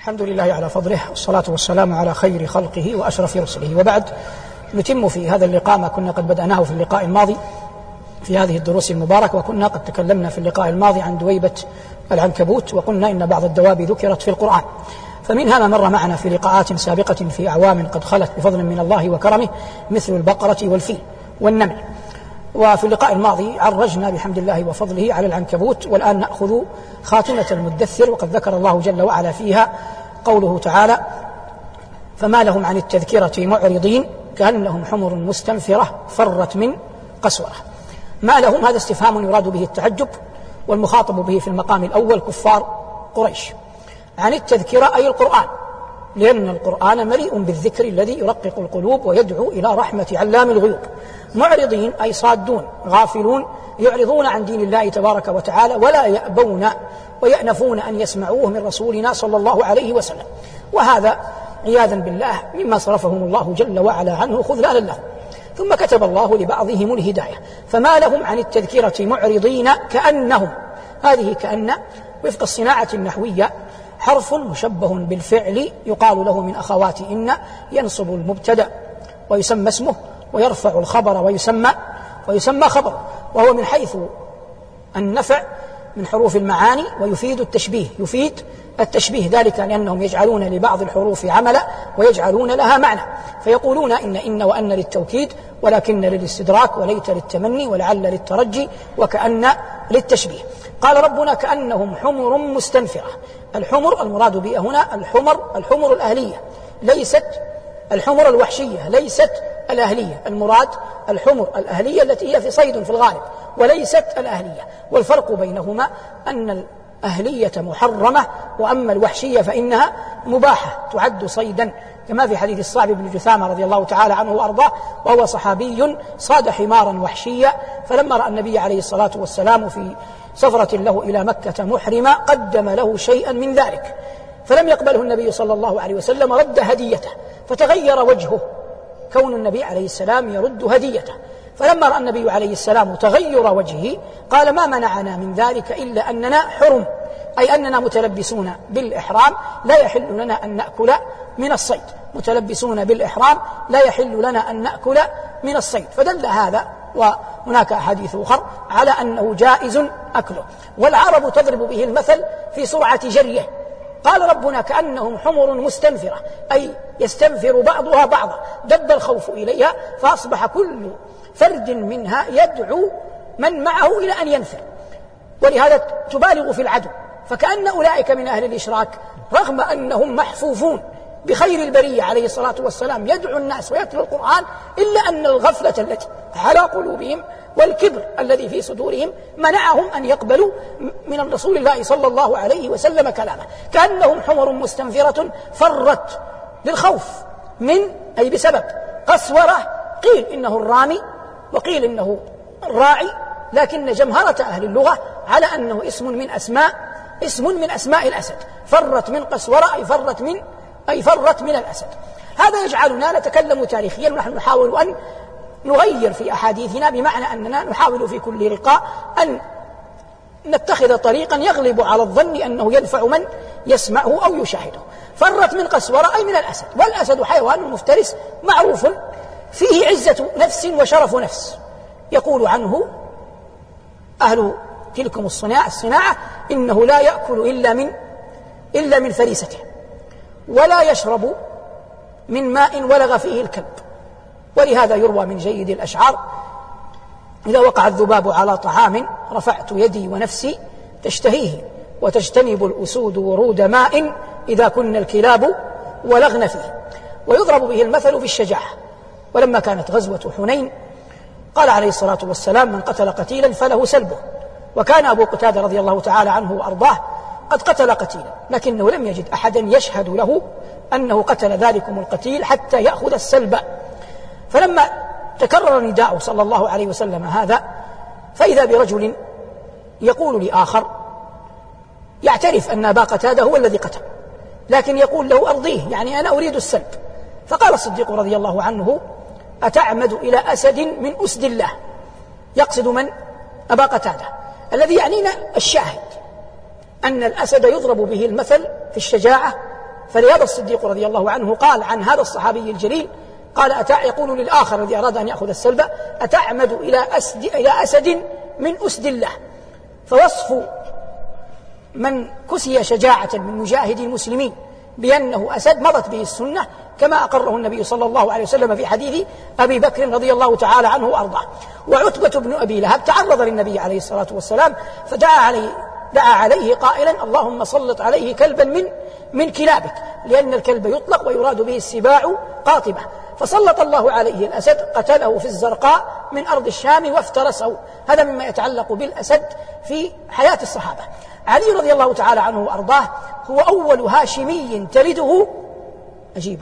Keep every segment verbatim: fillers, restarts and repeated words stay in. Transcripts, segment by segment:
الحمد لله على فضله، والصلاة والسلام على خير خلقه وأشرف رسله، وبعد. نتم في هذا اللقاء ما كنا قد بدأناه في اللقاء الماضي في هذه الدروس المباركة. وكنا قد تكلمنا في اللقاء الماضي عن دويبة العنكبوت، وقلنا إن بعض الدواب ذكرت في القرآن، فمنها ما مر معنا في لقاءات سابقة في أعوام قد خلت بفضل من الله وكرمه، مثل البقرة والفيل والنمل. وفي اللقاء الماضي عرجنا بحمد الله وفضله على العنكبوت، والآن نأخذ خاتمة المدثر، وقد ذكر الله جل وعلا فيها قوله تعالى: فما لهم عن التذكرة معرضين كأنهم حمر مستنفرة فرت من قسورة. ما لهم، هذا استفهام يراد به التعجب، والمخاطب به في المقام الأول كفار قريش. عن التذكرة أي القرآن، لأن القرآن مليء بالذكر الذي يرقق القلوب ويدعو إلى رحمة علام الغيوب. معرضين أي صادون غافلون، يعرضون عن دين الله تبارك وتعالى، ولا يأبون ويأنفون أن يسمعوه من رسولنا صلى الله عليه وسلم. وهذا عياذا بالله مما صرفهم الله جل وعلا عنه خذلانا لهم، ثم كتب الله لبعضهم الهداية. فما لهم عن التذكرة معرضين كأنهم، هذه كأن وفق الصناعة النحوية حرف مشبه بالفعل يقال له من أخوات إن، ينصب المبتدأ ويسمى اسمه، ويرفع الخبر ويسمى ويسمى خبر، وهو من حيث النفع من حروف المعاني، ويفيد التشبيه يفيد التشبيه ذلك لأنهم يجعلون لبعض الحروف عملا ويجعلون لها معنى، فيقولون إن إن وأن للتوكيد، ولكن للاستدراك، وليت للتمني، ولعل للترجي، وكأن للتشبيه. قال ربنا: كأنهم حمر مستنفرة. الحمر المراد بها هنا الحمر الحمر الأهلية، ليست الحمر الوحشية، ليست الأهلية. المراد الحمر الأهلية التي هي في صيد في الغالب، وليست الأهلية. والفرق بينهما أن الأهلية محرمة، وأما الوحشية فإنها مباحة تعد صيدا، كما في حديث الصعب بن جثامة رضي الله تعالى عنه وأرضاه، وهو صحابي صاد حمارا وحشيا، فلما رأى النبي عليه الصلاة والسلام في سفرة له إلى مكة محرما قدم له شيئا من ذلك، فلم يقبله النبي صلى الله عليه وسلم، رد هديته، فتغير وجهه كون النبي عليه السلام يرد هديته. فلما رأى النبي عليه السلام تغير وجهه قال: ما منعنا من ذلك إلا أننا حرم، أي أننا متلبسون بالإحرام، لا يحل لنا أن نأكل من الصيد، متلبسون بالإحرام لا يحل لنا أن نأكل من الصيد. فدل هذا وهناك أحاديث أخرى على أنه جائز أكله. والعرب تضرب به المثل في سرعة جريه. قال ربنا: كأنهم حمر مستنفرة، أي يستنفر بعضها بعضا، دب الخوف إليها، فأصبح كل فرد منها يدعو من معه إلى أن ينفر، ولهذا تبالغ في العدو. فكأن أولئك من أهل الإشراك رغم أنهم محفوفون بخير البرية عليه الصلاة والسلام يدعو الناس ويتلو القرآن، إلا أن الغفلة التي على قلوبهم والكبر الذي في صدورهم منعهم أن يقبلوا من الرسول الله صلى الله عليه وسلم كلامه. كأنهم حمر مستنفرة فرت للخوف من، أي بسبب قسورة، قيل إنه الرامي وقيل إنه الراعي، لكن جمهرة أهل اللغة على أنه اسم من أسماء اسم من أسماء الأسد. فرت من قسورة أي فرت من أي فرت من الأسد. هذا يجعلنا نتكلم تاريخيا، ونحن نحاول أن نغير في أحاديثنا، بمعنى أننا نحاول في كل لقاء أن نتخذ طريقا يغلب على الظن أنه ينفع من يسمعه أو يشاهده. فرت من قسورة أي من الأسد، والأسد حيوان مفترس معروف فيه عزة نفس وشرف نفس، يقول عنه أهل تلكم الصناعة, الصناعة إنه لا يأكل إلا من إلا من فريسته، ولا يشرب من ماء ولغ فيه الكلب. ولهذا يروى من جيد الأشعار: إذا وقع الذباب على طعام رفعت يدي ونفسي تشتهيه، وتجتنب الأسود ورود ماء إذا كن الكلاب ولغن فيه. ويضرب به المثل في الشجاعة. ولما كانت غزوة حنين قال عليه الصلاة والسلام: من قتل قتيلا فله سلبه. وكان أبو قتادة رضي الله تعالى عنه وأرضاه قد قتل قتيلا، لكنه لم يجد أحدا يشهد له أنه قتل ذلكم القتيل حتى يأخذ السلب. فلما تكرر نداء صلى الله عليه وسلم هذا، فإذا برجل يقول لآخر يعترف أن أبا قتادة هو الذي قتل، لكن يقول له: أرضيه، يعني أنا أريد السلب. فقال الصديق رضي الله عنه: أتعمد إلى أسد من أسد الله؟ يقصد من؟ أبا قتادة، الذي يعنينا الشاهد أن الأسد يضرب به المثل في الشجاعة فلهذا الصديق رضي الله عنه قال عن هذا الصحابي الجليل، قال أتع يقول للآخر الذي أراد أن يأخذ السلب: أتعمد إلى أسد, إلى أسد من أسد الله. فوصف من كسي شجاعة من مجاهدي المسلمين بأنه أسد مضت به السنة، كما أقره النبي صلى الله عليه وسلم في حديث أبي بكر رضي الله تعالى عنه وأرضاه. وعتبة بن أبي لهب تعرض للنبي عليه الصلاة والسلام فدعا عليه دعا عليه قائلا: اللهم سلط عليه كلبا من من كلابك، لأن الكلب يطلق ويراد به السباع قاطبة. فسلط الله عليه الأسد، قتله في الزرقاء من أرض الشام وافترسه. هذا مما يتعلق بالأسد في حياة الصحابة. علي رضي الله تعالى عنه وأرضاه هو أول هاشمي تلده أجيب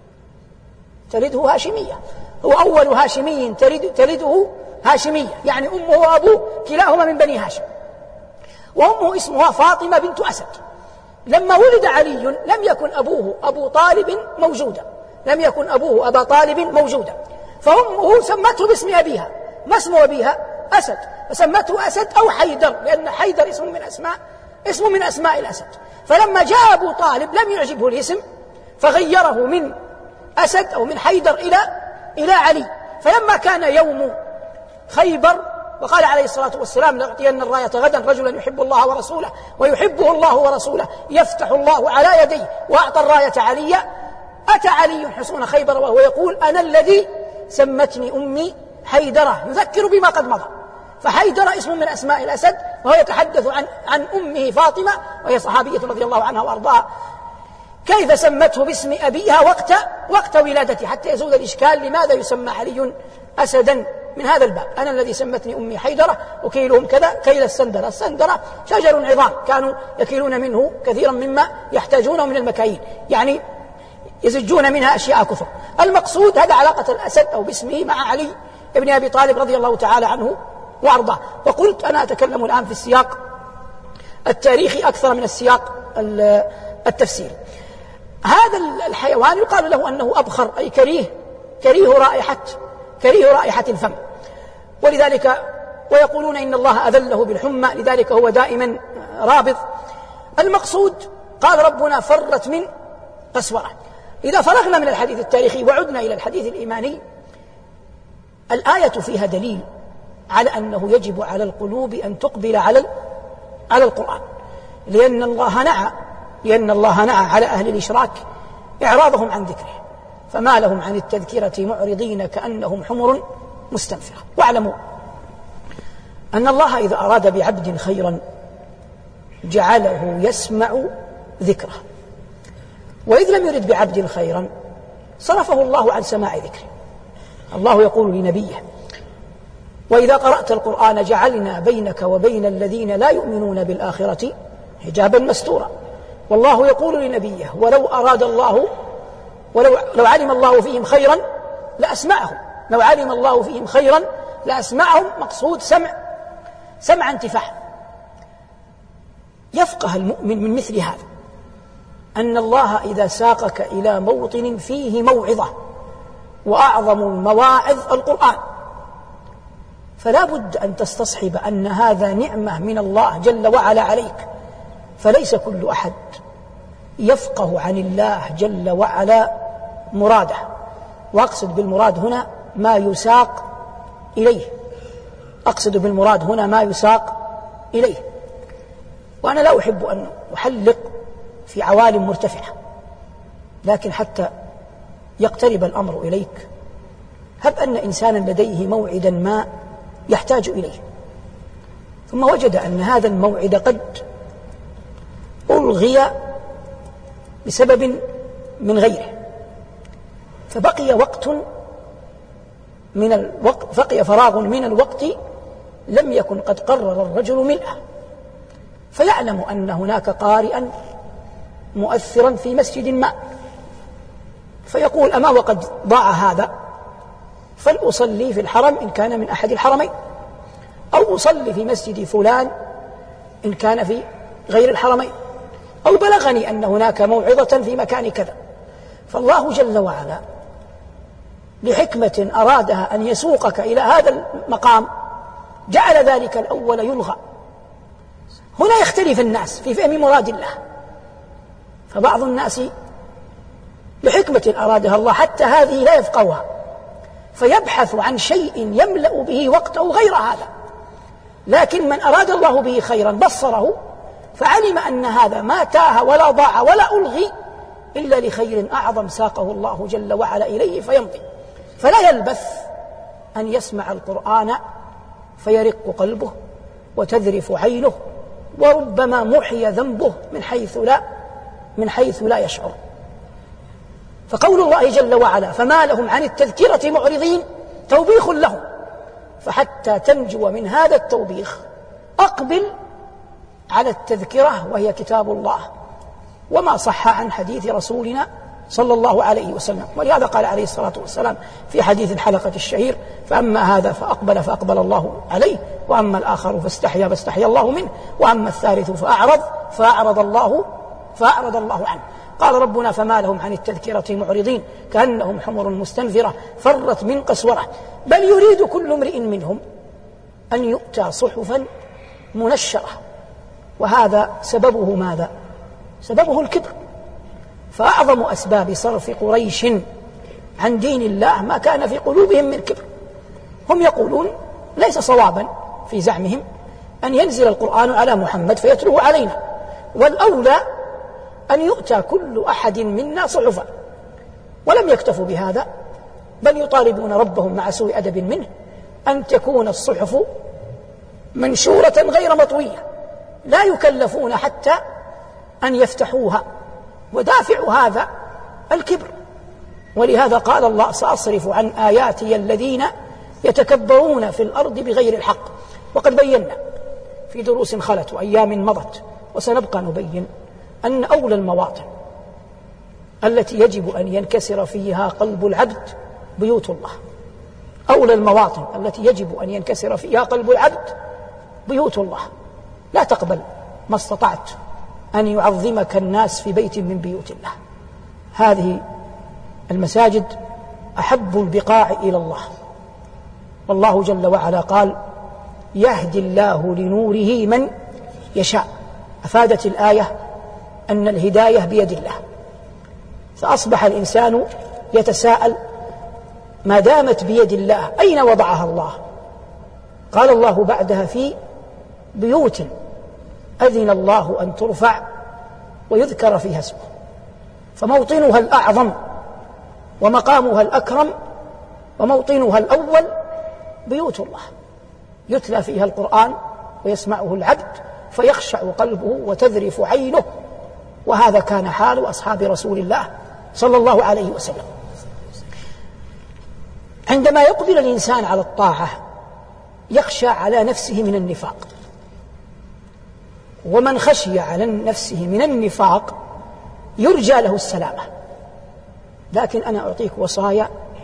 تلده هاشمية هو أول هاشمي تلد تلده هاشمية، يعني أمه وأبوه كلاهما من بني هاشم، وأمه اسمها فاطمة بنت أسد. لما ولد علي لم يكن أبوه أبو طالب موجودا لم يكن أبوه أبا طالب موجودا فأمه سمته باسم أبيها. ما اسم أبيها؟ أسد، فسمته أسد أو حيدر، لأن حيدر اسم من أسماء اسم من أسماء الأسد. فلما جاء أبو طالب لم يعجبه الاسم فغيره من أسد أو من حيدر إلى إلى علي. فلما كان يوم خيبر وقال عليه الصلاة والسلام: لأعطين الراية غدا رجلا يحب الله ورسوله ويحبه الله ورسوله يفتح الله على يديه، وأعطى الراية علي. أتى علي حصون خيبر وهو يقول: أنا الذي سمتني أمي حيدرة، يذكر بما قد مضى. فحيدرة اسم من أسماء الأسد، وهو يتحدث عن عن أمه فاطمة وهي صحابية رضي الله عنها وأرضاها، كيف سمته باسم أبيها وقت وقت ولادته، حتى يزول الإشكال لماذا يسمى علي أسدا من هذا الباب. أنا الذي سمتني أمي حيدرة وكيلهم كذا كيل السندرة. السندرة شجر عظام كانوا يكيلون منه كثيرا مما يحتاجونه من المكاييل، يعني يزجون منها أشياء كثر. المقصود هذا علاقة الأسد أو باسمه مع علي ابن أبي طالب رضي الله تعالى عنه وأرضاه. وقلت أنا أتكلم الآن في السياق التاريخي أكثر من السياق التفسيري. هذا الحيوان يقال له أنه أبخر، أي كريه كريه رائحة كريه رائحة الفم، ولذلك ويقولون إن الله أذله بالحمى، لذلك هو دائما رابض. المقصود قال ربنا: فرت من قسورة. إذا فرغنا من الحديث التاريخي وعدنا إلى الحديث الإيماني، الآية فيها دليل على أنه يجب على القلوب أن تقبل على على القرآن، لأن الله نعى لأن الله نعى على أهل الإشراك إعراضهم عن ذكره، فما لهم عن التذكرة معرضين كأنهم حمر مستنفرة. واعلموا أن الله إذا أراد بعبد خيرا جعله يسمع ذكره، وإذ لم يرد بعبد خيرا صرفه الله عن سماع ذكره. الله يقول لنبيه: وإذا قرأت القرآن جعلنا بينك وبين الذين لا يؤمنون بالآخرة حجابا مستورا. والله يقول لنبيه: ولو أراد الله ولو لو علم الله فيهم خيرا لأسمعهم لو علم الله فيهم خيرا لأسمعهم. مقصود سمع سمع انتفاع. يفقه المؤمن من مثل هذا أن الله إذا ساقك إلى موطن فيه موعظة، وأعظم المواعظ القرآن، فلا بد أن تستصحب أن هذا نعمة من الله جل وعلا عليك. فليس كل أحد يفقه عن الله جل وعلا مراده، وأقصد بالمراد هنا ما يساق إليه أقصد بالمراد هنا ما يساق إليه. وأنا لا أحب أن أحلق في عوالم مرتفعة، لكن حتى يقترب الأمر إليك، هب أن إنسانا لديه موعدا ما يحتاج إليه، ثم وجد أن هذا الموعد قد ألغي بسبب من غيره، فبقي وقت من الوقت بقي فراغ من الوقت لم يكن قد قرر الرجل ملئه، فيعلم أن هناك قارئا مؤثرا في مسجد ما، فيقول: أما وقد ضاع هذا فلأصلي في الحرم إن كان من أحد الحرمين، أو أصلي في مسجد فلان إن كان في غير الحرمين، أو بلغني أن هناك موعظة في مكان كذا. فالله جل وعلا لحكمة أرادها أن يسوقك إلى هذا المقام جعل ذلك الأول يلغى. هنا يختلف الناس في فهم مراد الله، فبعض الناس لحكمة أرادها الله حتى هذه لا يفقهها، فيبحث عن شيء يملأ به وقته غير هذا. لكن من أراد الله به خيرا بصره فعلم أن هذا ما تاه ولا ضاع ولا ألغي إلا لخير أعظم ساقه الله جل وعلا إليه فيمضي. فلا يلبث أن يسمع القرآن فيرق قلبه وتذرف عينه، وربما محي ذنبه من حيث لا من حيث لا يشعر. فقول الله جل وعلا فما لهم عن التذكرة معرضين توبيخ لهم، فحتى تنجو من هذا التوبيخ أقبل على التذكرة وهي كتاب الله وما صح عن حديث رسولنا صلى الله عليه وسلم. ولهذا قال عليه الصلاة والسلام في حديث الحلقة الشهير فأما هذا فأقبل فأقبل الله عليه، وأما الآخر فاستحيا فاستحيا الله منه، وأما الثالث فأعرض فأعرض الله فأعرض الله عنه. قال ربنا فما لهم عن التذكرة معرضين كأنهم حمر مستنفرة فرت من قسورة بل يريد كل امرئ منهم أن يؤتى صحفا منشرة. وهذا سببه ماذا؟ سببه الكبر. فأعظم أسباب صرف قريش عن دين الله ما كان في قلوبهم من كبر. هم يقولون ليس صوابا في زعمهم أن ينزل القرآن على محمد فيتلوه علينا، والأولى أن يؤتى كل أحد منا صحفا. ولم يكتفوا بهذا بل يطالبون ربهم مع سوء أدب منه أن تكون الصحف منشورة غير مطوية، لا يكلفون حتى أن يفتحوها، ودافع هذا الكبر. ولهذا قال الله سأصرف عن آياتي الذين يتكبرون في الأرض بغير الحق. وقد بينا في دروس خلت وأيام مضت وسنبقى نبين أن أولى المواطن التي يجب أن ينكسر فيها قلب العبد بيوت الله. أولى المواطن التي يجب أن ينكسر فيها قلب العبد بيوت الله. لا تقبل ما استطعت أن يعظمك الناس في بيت من بيوت الله. هذه المساجد أحب البقاع إلى الله، والله جل وعلا قال يهدي الله لنوره من يشاء. أفادت الآية أن الهداية بيد الله، فأصبح الإنسان يتساءل ما دامت بيد الله أين وضعها الله؟ قال الله بعدها في بيوت أذن الله أن ترفع ويذكر فيها اسمه، فموطنها الأعظم ومقامها الأكرم وموطنها الأول بيوت الله يتلى فيها القرآن ويسمعه العبد فيخشع قلبه وتذرف عينه. وهذا كان حال أصحاب رسول الله صلى الله عليه وسلم. عندما يقبل الإنسان على الطاعة يخشى على نفسه من النفاق، ومن خشي على نفسه من النفاق يرجى له السلامة. لكن أنا أعطيك وصايا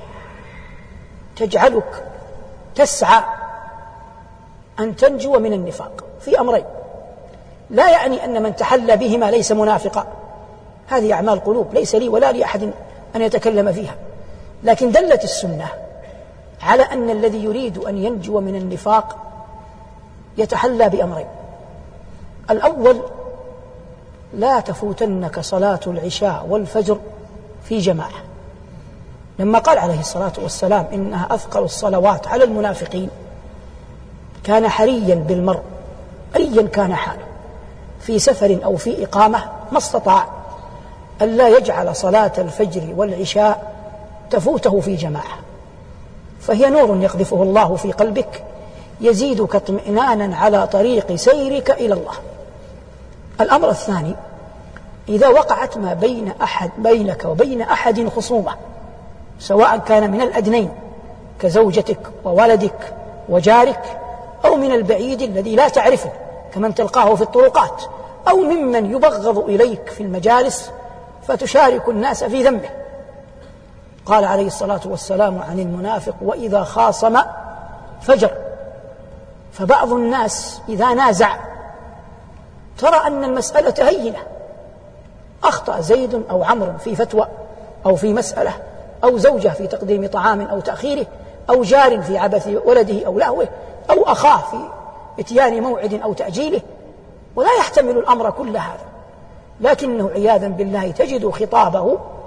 تجعلك تسعى أن تنجو من النفاق في أمرين. لا يعني أن من تحلى بهما ليس منافقا، هذه أعمال قلوب ليس لي ولا لأحد أن يتكلم فيها، لكن دلت السنة على أن الذي يريد أن ينجو من النفاق يتحلى بأمرين. الأول لا تفوتنك صلاة العشاء والفجر في جماعة، لما قال عليه الصلاة والسلام إنها أثقل الصلوات على المنافقين كان حريا بالمرء أيا كان حاله في سفر أو في إقامة ما استطاع ألا يجعل صلاة الفجر والعشاء تفوته في جماعة، فهي نور يقذفه الله في قلبك يزيدك اطمئنانا على طريق سيرك إلى الله. الأمر الثاني إذا وقعت ما بين أحد بينك وبين أحد خصومة، سواء كان من الأدنين كزوجتك وولدك وجارك، أو من البعيد الذي لا تعرفه كمن تلقاه في الطرقات، أو ممن يبغض إليك في المجالس فتشارك الناس في ذنبه. قال عليه الصلاة والسلام عن المنافق وإذا خاصم فجر. فبعض الناس إذا نازع ترى أن المسألة هينة، أخطأ زيد أو عمرو في فتوى أو في مسألة، أو زوجة في تقديم طعام أو تأخيره، أو جار في عبث ولده أو لهوه، أو أخاه في إتيان موعد أو تأجيله، ولا يحتمل الأمر كل هذا، لكنه عياذا بالله تجد خطابه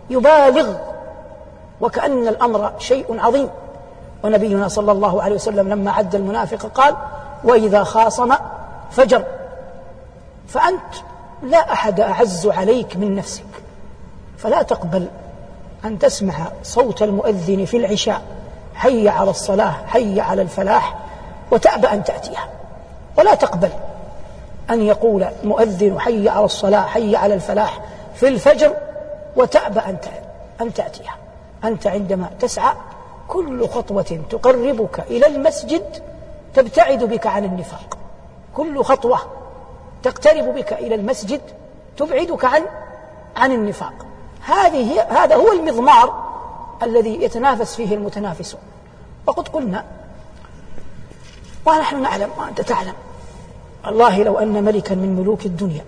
يبالغ وكأن الأمر شيء عظيم. ونبينا صلى الله عليه وسلم لما عد المنافق قال: وإذا خاصم فجر. فأنت لا أحد أعز عليك من نفسك، فلا تقبل أن تسمع صوت المؤذن في العشاء: حي على الصلاة، حي على الفلاح، وتأبى أن تأتيها. ولا تقبل أن يقول مؤذن: حي على الصلاة، حي على الفلاح في الفجر، وتأبى أن تأتيها. أنت عندما تسعى كل خطوة تقربك إلى المسجد تبتعد بك عن النفاق، كل خطوة تقترب بك إلى المسجد تبعدك عن عن النفاق. هذه هذا هو المضمار الذي يتنافس فيه المتنافسون. وقد قلنا ونحن نعلم وأنت تعلم، والله لو أن ملكا من ملوك الدنيا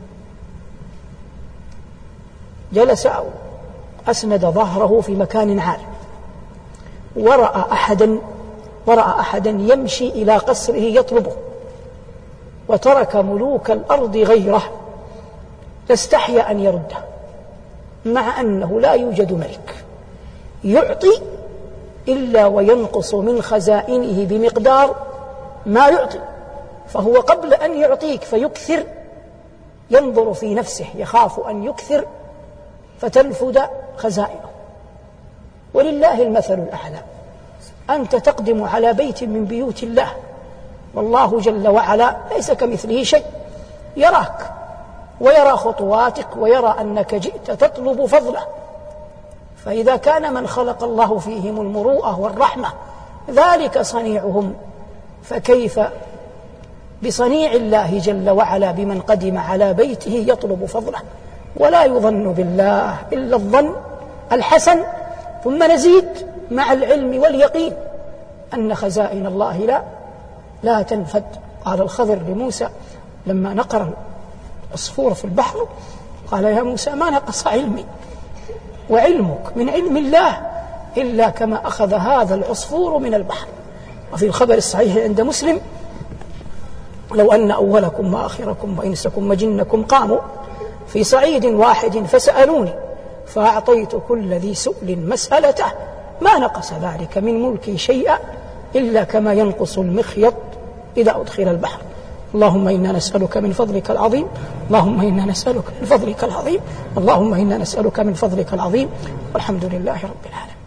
جلس أو أسند ظهره في مكان عال ورأى أحدا ورأى أحدا يمشي إلى قصره يطلبه، وترك ملوك الأرض غيره، لاستحيا أن يرده، مع أنه لا يوجد ملك يعطي إلا وينقص من خزائنه بمقدار ما يعطي، فهو قبل أن يعطيك فيكثر ينظر في نفسه، يخاف أن يكثر فتنفد خزائنه. ولله المثل الأعلى. أنت تقدم على بيت من بيوت الله، والله جل وعلا ليس كمثله شيء، يراك ويرى خطواتك ويرى أنك جئت تطلب فضله. فإذا كان من خلق الله فيهم المروءة والرحمة ذلك صنيعهم، فكيف بصنيع الله جل وعلا بمن قدم على بيته يطلب فضله؟ ولا يظن بالله إلا الظن الحسن، ثم نزيد مع العلم واليقين أن خزائن الله لا لا تنفد. قال الخضر لموسى لما نقر العصفور في البحر: قال يا موسى ما نقص علمي وعلمك من علم الله إلا كما أخذ هذا العصفور من البحر. وفي الخبر الصحيح عند مسلم: لو أن أولكم وآخركم وإنسكم وجنكم قاموا في صعيد واحد فسألوني فأعطيت كل ذي سؤل مسألته ما نقص ذلك من ملكي شيئا إلا كما ينقص المخيط إذا أدخل البحر. اللهم إنا نسألك من فضلك العظيم، اللهم إنا نسألك من فضلك العظيم، اللهم إنا نسألك من فضلك العظيم، والحمد لله رب العالمين.